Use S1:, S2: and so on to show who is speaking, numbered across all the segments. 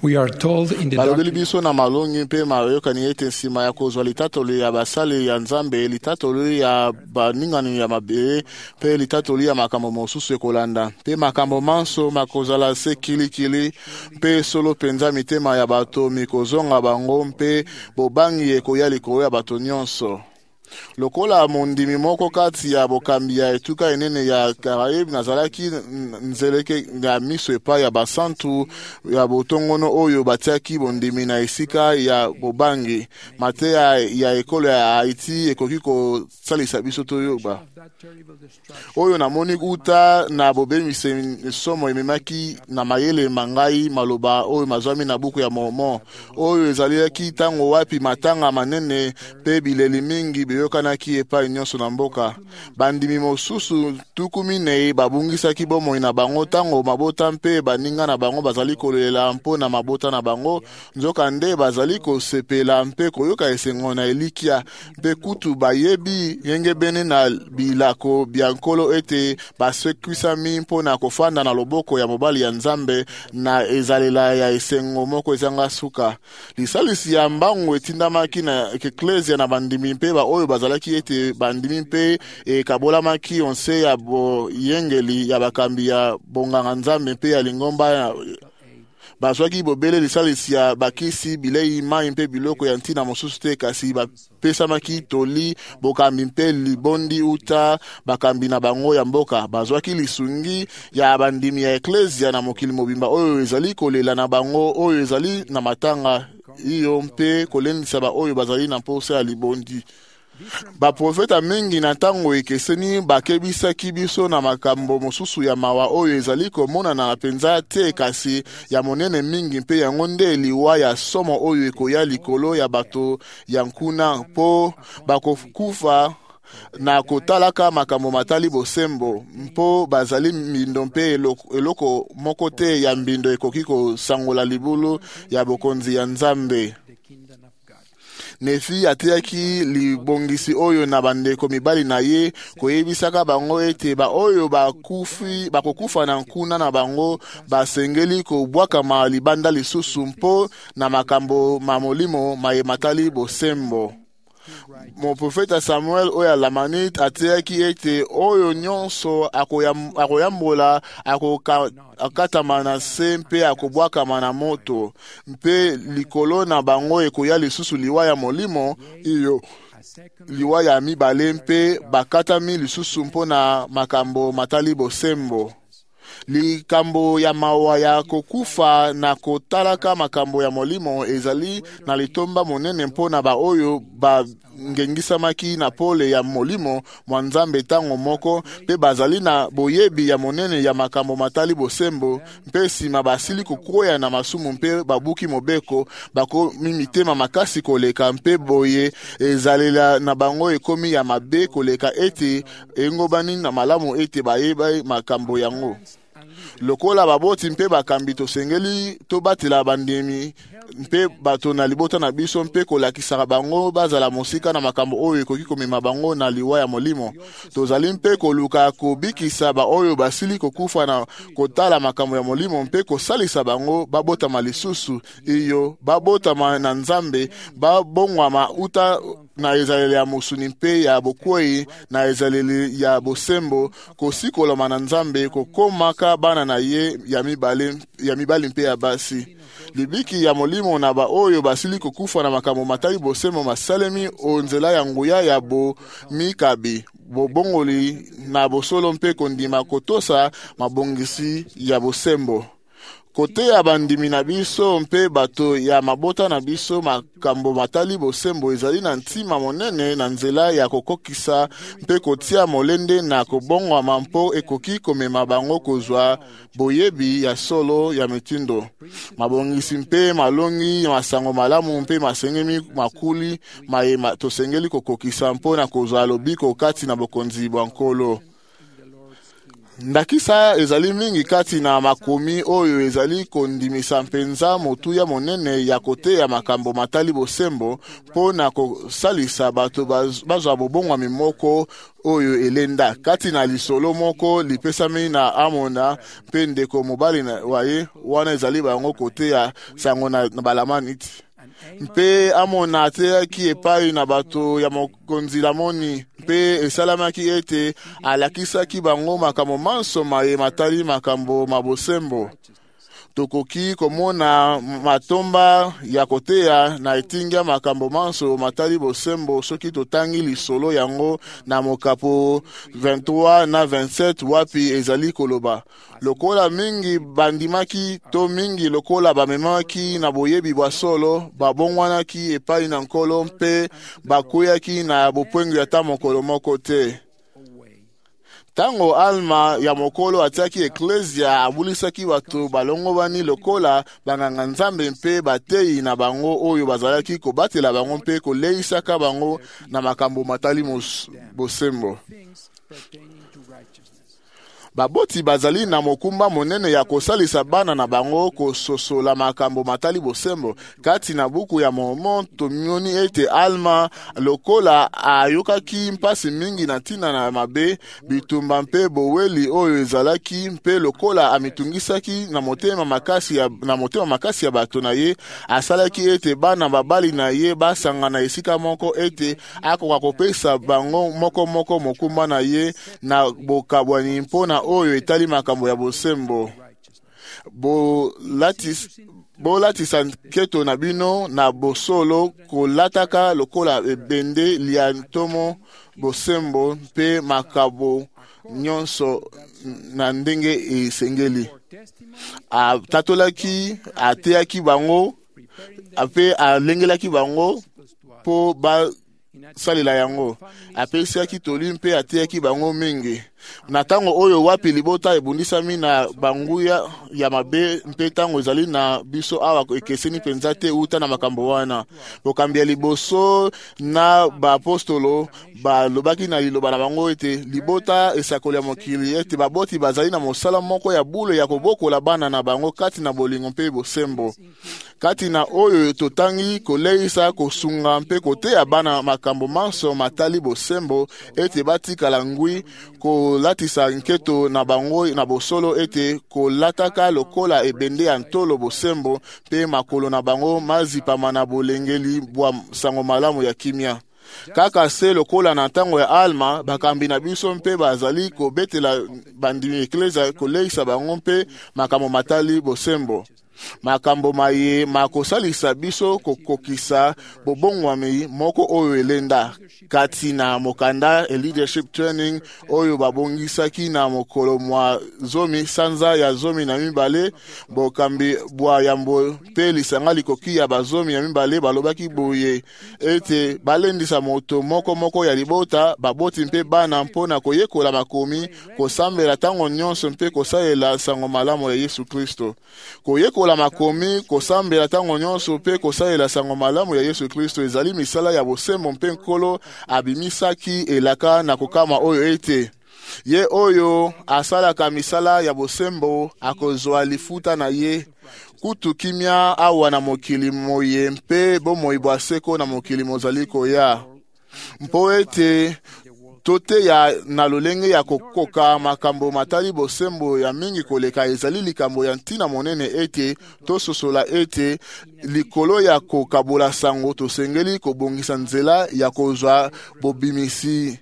S1: We are told in the
S2: balobeli
S1: doctrine
S2: biso na malongi mpe mayokani ete nsima ya kozwa litatoli ya basali ya nzambe, litatoli ya baningani ya mabe mpe litatoli ya makambo mosusu ekolanda, mpe makambo manso makozala se kilikili mpe solo penza mitema ya bato mikozonga bango mpe bobangi ekoya likolo ya bato nyonso. Lokola mondimi moko kati ya bokambi ya etuka enene ya Karaib nazalaki nzeleke ya miso epai ya basantu ya botongono oyo batiaki bondimi na esika ya bobangi mate ya ekolo ya Haiti ekoki kosalisa biso toyoba oyo namoni uta na bobemise somo ememaki na mayele mangai maloba oyo mazwami na buku ya Mormon oyo ezalaki tango wapi matanga manene pe bileli mingi yokanaki epai nyonso na mboka. Bandimi mosusu tukumine babungisaki bomoi na bango tango mabota mpe baninga na bango bazali kolela mpo na mabota na bango nzoka nde bazali kosepela mpe koyoka esengo na elikia mpe kutu bayebi yenge bene na bilako biankolo ete basekwisami mpo na kofanda na loboko ya mobali ya Nzambe na ezalela ya esengo moko ezanga suka. Lisalisi ya mbangu etindamaki na eklesia na bandimi mpe ba oyo bazalaki ete bandimi mpe kabolamaki onse ya boyengeli ya bakambi ya bonganga Nzambe mpe ya lingomba bazwaki bobele lisalisi ya bakisi bilei mai mpe biloko ya ntina mosusu te kasi bapesamaki toli bokambi mpe libondi uta bakambi na bango ya mboka. Bazwaki lisungi ya bandimi ya eklesia na mokili mobimba oyo ezali kolela na bango oyo ezali na matanga iyo mpe kolendisa ba oyo bazali na mposa ya libondi. Baprofeta mingi na tango ekeseni bakebisaki biso na makambo mosusu ya mawa oyo ezali komona na penza te kasi ya monene mingi mpe yango nde liwa ya somo oyo ekoya likolo ya bato ya nkuna mpo bakokufa na kotalaka makambo matali bosembo mpo bazali mbindo mpe eloko moko te ya mbindo ekoki kosangola libulu ya bokonzi ya Nzambe. Nefi atiaki libongisi oyo na bandeko mibali na ye koyebisaka bango ete ba oyo bakokufa na nkuna na bango basengeli kobwaka libanda lisusu mpo na makambo mamolimo mayematali bosembo. Mon profeta Samuel oyo Lamanit atiaki ete oyo nyonso akoyambola akatama na se mpe akobwakama na moto mpe likolo na bango ekoya lisusu liwa ya molimo iyo liwa ya mibale mpe bakatami lisusu mpo na makambo matali bosembo. Likambo ya mawa ya kokufa na kotalaka makambo ya molimo ezali na litomba monene mpo na ba oyo ngengisamaki na pole ya molimo mwa Nzambe tango moko pe bazali na boyebi ya monene ya makambo matali bosembo mpe sima basili kokoya na masumu mpe babuki mobeko bakomi mitema makasi koleka mpe boye ezalela na bango ekomi ya mabe koleka ete engobani na malamu ete bayeba makambo yango. Lokola baboti mpe bakambi tosengeli tobatela bandimi mpe bato na libota na biso mpe kolakisaka bango bazala mosika na makambo oyo ekoki komema bango na liwa ya molimo. Tozali mpe koluka kobikisa ba oyo basili kokufa na kotala makambo ya molimo mpe kosalisa bango babotama lisusu iyo babotama na Nzambe babongwama uta na ezaleli ya mosuni mpe ya bokwei na ezaleli ya bosembo kosikolama na Nzambe kokomaka bana na ye ya mibali mpe ya basi. Libiki ya molimo na ba oyo basili kokufa na makambo matali bosembo masalemi onzela ya nguya ya bo mikabi bobongoli na bosolo mpe kondima kotosa mabongisi ya bosembo. Kote ya bandimi na biso mpe bato ya mabota na biso makambo matali bosembo ezali na ntima monene na nzela ya kokokisa mpe kotia molende na kobongwa mampo ekoki komema bango kozwa boyebi ya solo ya mitindo. Mabongisi mpe malongi masango malamu mpe masengemi makuli tosengeli kokokisa mpo na kozwa lobiko kati na bokonzi bwa nkolo. ndakisa ezali mingi kati na makomi oyo ezali kondimisa mpenza motuya monene ya kote ya makambo matali bosembo mpo na kosalisa bato bazwa bobongwami moko oyo elenda kati na lisolo moko lipesami na Amona mpe ndeko mobali waye wana ezali bango kote ya sango na balamaniti mpe Amona ateyaki epai na bato ya mokonzi Lamoni mpe esalamaki ete alakisaki bango makambo manso maye matali makambo mabosembo. Tokoki komona matomba ya koteya na etinga makambo manso matali bosembo soki totangi lisolo yango na mokapo 23 na 27 wapi ezali koloba lokola mingi bandimaki to mingi lokola bamemaki na boyebi bwa solo babongwanaki epai na nkolo mpe bakweyaki na bopwengu ya ta mokolo moko te. Tango Alma ya mokolo atiaki eklesia abulisaki bato balongo bani lokola banganga nzambe mpe batei na bango oyo bazalaki kobatela bango mpe koleisaka bango na makambo matali bosembo. Baboti bazali na mokumba monene ya kosalisa bana na bango kososola makambo matali bosembo. Kati na buku ya Mormon tomioni ete Alma lokola ayokaki mpasi mingi na tina na mabe bitumba mpe boweli oyo ezalaki mpe lokola amitungisaki na motema makasi ya bato na ye asalaki ete bana babali na ye basanga na esika moko ete akoka kopesa bango moko mokumba na ye na bokabwani mpona oyo etali makambo ya bosembo. Bolatisa nketo na bino na bosolo kolataka lokola ebende liantomo bosembo mpe makabo nyonso na ndenge esengeli. Tatolaki ateyaki bango ape alengelaki bango po salela yango apesiaki toli mpe ateyaki bango mingi. Na tango oyo wapi libota ebundisami na banguya ya mabe mpe tango ezali na biso awa ekeseni penza te uta na makambo wana. Bokambi ya liboso na baapostolo balobaki na liloba na bango ete libota esakoli ya mokili ete baboti bazali na mosala moko ya bule ya kobokola bana na bango kati na bolingo mpe bosembo. Kati na oyo totangi koleisa kosunga mpe koteya bana makambo manso matali bosembo ete batikala ngwi kolatisa nketo na bango na bosolo ete kolataka lokola ebende ya ntolo bosembo mpe makolo na bango mazipama na bolengeli bwa sango malamu ya kimia. Kaka se lokola na ntango ya Alma bakambi na biso mpe bazali kobetela bandimi eklesia koleisa bango mpe makambo matali bosembo. Makambo maye makosalisa biso kokokisa bobongwami moko oyo elenda kati na mokanda leadership training oyo babongisaki na mokolo mwa zomi sanza ya zomi na mibale bokambi bwa yambo pe lisanga likoki ya bazomi ya mibale balobaki boye ete balendisa moto moko ya libota baboti mpe bana mpona koyekola makomi kosambela tango nyonso mpe kosalela sango malamu ya Yesu Kristo. Koyekola makomi kosambela tango nyonso mpe kosalela sango malamu ya Yesu Kristo ezali misala ya bosembo mpe nkolo abimisaki elaka na kokama oyo ete ye oyo asalaka misala ya bosembo akozwa lifuta na ye kutu kimia awa na mokili moye mpe bomoi bwa seko na mokili mozali koya mpo ete tote ya na lolenge ya kokoka makambo matali bosembo ya mingi koleka ezali likambo ya ntina monene ete tososola ete likolo ya kokabola sango tosengeli kobongisa nzela ya kozwa bobimisi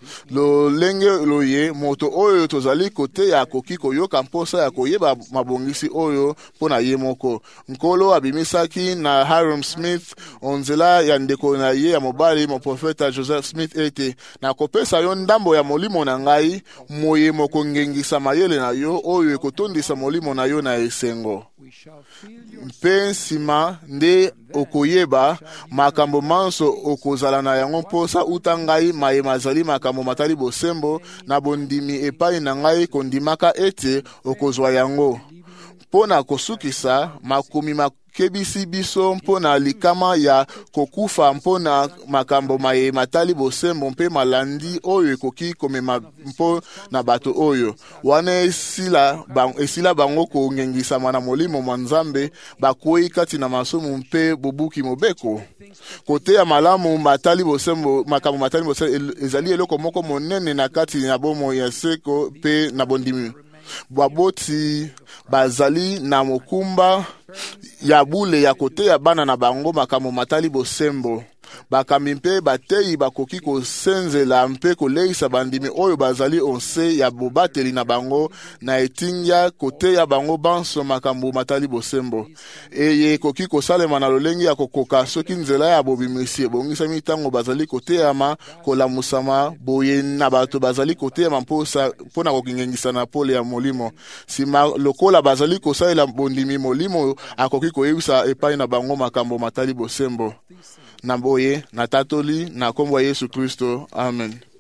S2: lolenge loye moto oyo tozali kote ya koki koyoka mposa ya koyeba mabongisi oyo pona ye moko. Nkolo abimisaki na Hiram Smith onzela ya ndeko na ye ya mobali mo profeta Joseph Smith ete na kopesa yo ndambo ya molimo na ngai moye moko ngengisa mayele na yo oyo ekotondisa molimo na yo na esengo. Mpe nsima nde okoyeba makambo manso okozala na yango mposa utangai maye mazali makambo matali bosembo na bondimi epai na ngai kondimaka ete okozwa yango. mpona kosukisa makomi makebisi biso mpona likama ya kokufa mpona makambo maye matali bosembo mpe malandi oyo ekoki komema mpo na bato oyo wana esila bango kongengisama na molimo mwa Nzambe bakwei kati na masumu mpe bobuki mobeko koteya malamu matali bosembo makambo matali bosembo ezali eloko moko monene na kati na bomo ya seko pe na bondimi baboti bazali na mokumba ya bule ya koteya bana na bango makambo matali bosembo bakambi mpe bateyi bakoki kosenzela mpe koleisa bandimi oyo bazali onse ya bobateli na bango na etingya koteya bango banso makambo matali bosembo eye ekoki kosalema na lolenge ya kokoka soki nzela ya bobimisi ebongisami ntango bazali koteyama kolamusama boye na bato bazali koteyama mpona kokingengisana pole ya molimo sima lokola bazali kosalela bondimi molimo akoki koyebisa epai na bango makambo matali bosembo na boye na tatoli na kombo ya Yesu Kristo. Amen.